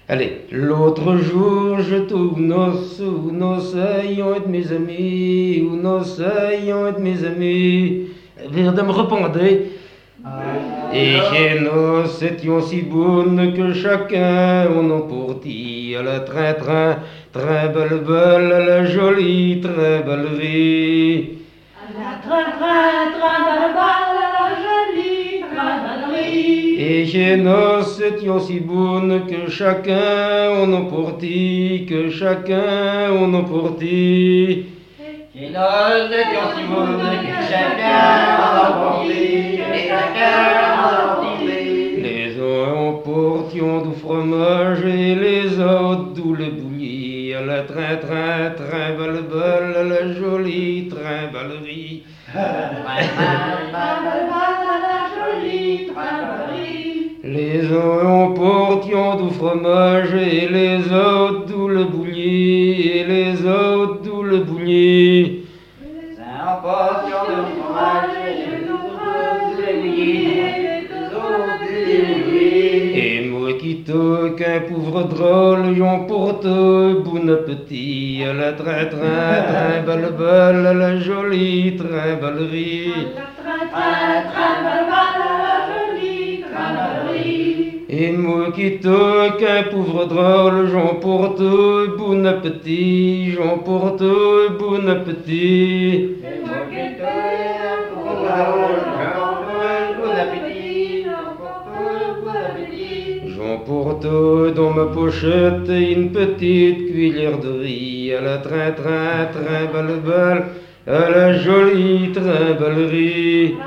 Allez, l'autre jour, je tourne où nos ayons de mes amis, où nos ayons de mes amis, vers de me répondre. Et que nous étions si bonnes que chacun en emportit à la train, très belle, la jolie trimballerie. La jolie trimballerie. Et que nous étions si bonnes que chacun en emportit, que chacun en emportit. Et nous étions si bonnes que chacun en emportit, que chacun en emportit. Les uns emportions du fromage et les autres d'où le bouilli. À la trimballe, la jolie trimballerie. La jolie trimballerie. Les uns emportions du fromage et les autres d'où le bouilli, et les autres d'où le bouilli. Les uns emportions de fromage et les autres de bouilli, les autres de bouilli. Et moi qui qu'un pauvre drôle, j'emporte bon appétit à la trimballe, la jolie trimballerie. Et moi qui qu'un pauvre drôle, j'emporte bon appétit, j'emporte bon appétit. Et moi qui un pauvre drôle, j'emporte bon appétit, j'emporte bon appétit. J'emporte dans ma pochette une petite cuillère de riz à la trimballe, à la jolie trimballerie.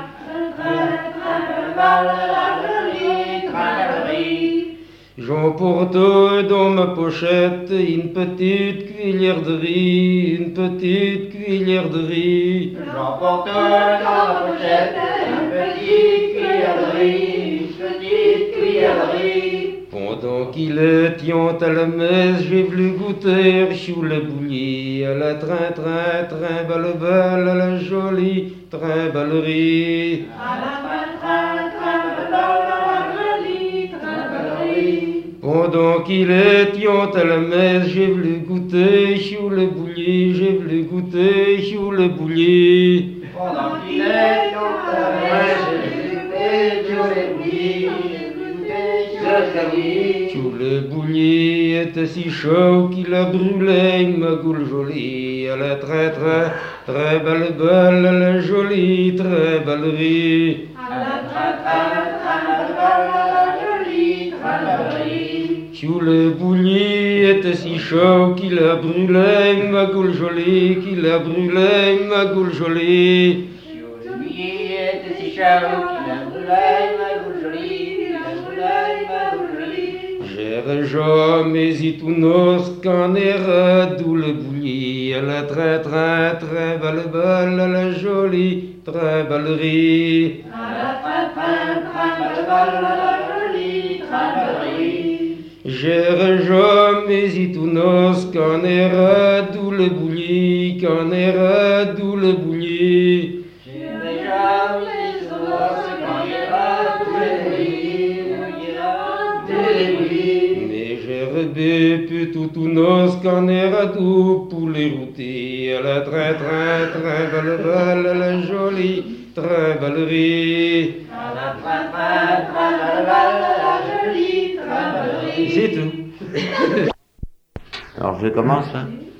J'emporte dans ma pochette une petite cuillère de riz, une petite cuillère de riz. J'emporte dans ma pochette une petite cuillère de riz, une petite cuillère de riz. Pendant qu'il était à la messe, j'ai voulu goûter sous le bouilli à la trimballe, à la jolie trimballerie. Pendant qu'il était à la messe, j'ai voulu goûter sous le bouilli, j'ai voulu goûter sous le bouilli. Pendant qu'il est dans la messe, j'ai goûté sur les bouillis, j'ai goûté sur les bouillis. Sous le bouilli était si chaud qu'il a brûlé ma goule jolie à la trimballe, à la jolie trimballerie. Sous le bouilli était si chaud qu'il a brûlé ma goule jolie, qu'il a brûlé ma goule jolie. Sur le bouilli était si chaud qu'il a brûlé ma goule jolie, qu'il a brûlé ma goule jolie. J'ai jamais eu tout nos qu'en era d'où le bouilli à la trimballe, à la jolie trimballerie. J'ai jamais eu tout nos qu'en era d'où le bouilli, qu'en era d'où le bouilli. J'ai déjà mis sur l'os quand il y a tous les bouillis, il y a tous les bouillis. Mais j'ai rebu tout nos qu'en era d'où pour les router à la trimballe, à la jolie trimballerie. C'est tout. Alors je commence. Hein.